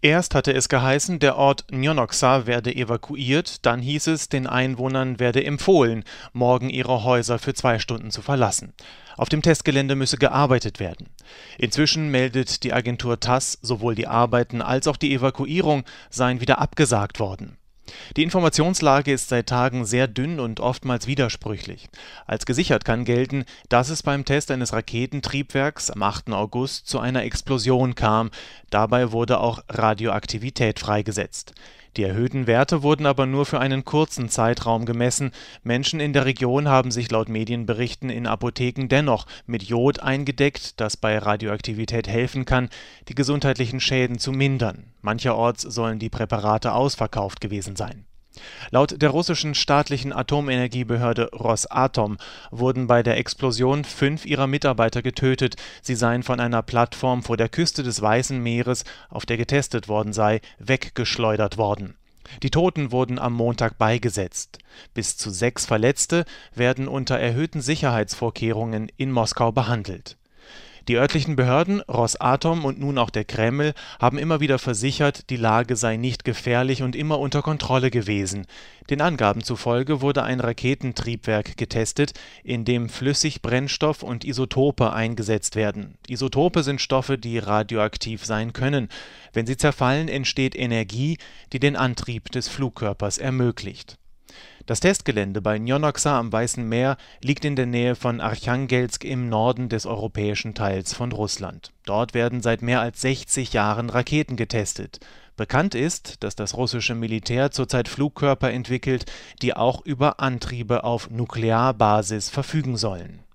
Erst hatte es geheißen, der Ort Njonoxa werde evakuiert, dann hieß es, den Einwohnern werde empfohlen, morgen ihre Häuser für 2 Stunden zu verlassen. Auf dem Testgelände müsse gearbeitet werden. Inzwischen meldet die Agentur TASS, sowohl die Arbeiten als auch die Evakuierung seien wieder abgesagt worden. Die Informationslage ist seit Tagen sehr dünn und oftmals widersprüchlich. Als gesichert kann gelten, dass es beim Test eines Raketentriebwerks am 8. August zu einer Explosion kam. Dabei wurde auch Radioaktivität freigesetzt. Die erhöhten Werte wurden aber nur für einen kurzen Zeitraum gemessen. Menschen in der Region haben sich laut Medienberichten in Apotheken dennoch mit Jod eingedeckt, das bei Radioaktivität helfen kann, die gesundheitlichen Schäden zu mindern. Mancherorts sollen die Präparate ausverkauft gewesen sein. Laut der russischen staatlichen Atomenergiebehörde Rosatom wurden bei der Explosion 5 ihrer Mitarbeiter getötet. Sie seien von einer Plattform vor der Küste des Weißen Meeres, auf der getestet worden sei, weggeschleudert worden. Die Toten wurden am Montag beigesetzt. Bis zu 6 Verletzte werden unter erhöhten Sicherheitsvorkehrungen in Moskau behandelt. Die örtlichen Behörden, Rosatom und nun auch der Kreml haben immer wieder versichert, die Lage sei nicht gefährlich und immer unter Kontrolle gewesen. Den Angaben zufolge wurde ein Raketentriebwerk getestet, in dem Flüssigbrennstoff und Isotope eingesetzt werden. Isotope sind Stoffe, die radioaktiv sein können. Wenn sie zerfallen, entsteht Energie, die den Antrieb des Flugkörpers ermöglicht. Das Testgelände bei Njonoxa am Weißen Meer liegt in der Nähe von Archangelsk im Norden des europäischen Teils von Russland. Dort werden seit mehr als 60 Jahren Raketen getestet. Bekannt ist, dass das russische Militär zurzeit Flugkörper entwickelt, die auch über Antriebe auf Nuklearbasis verfügen sollen.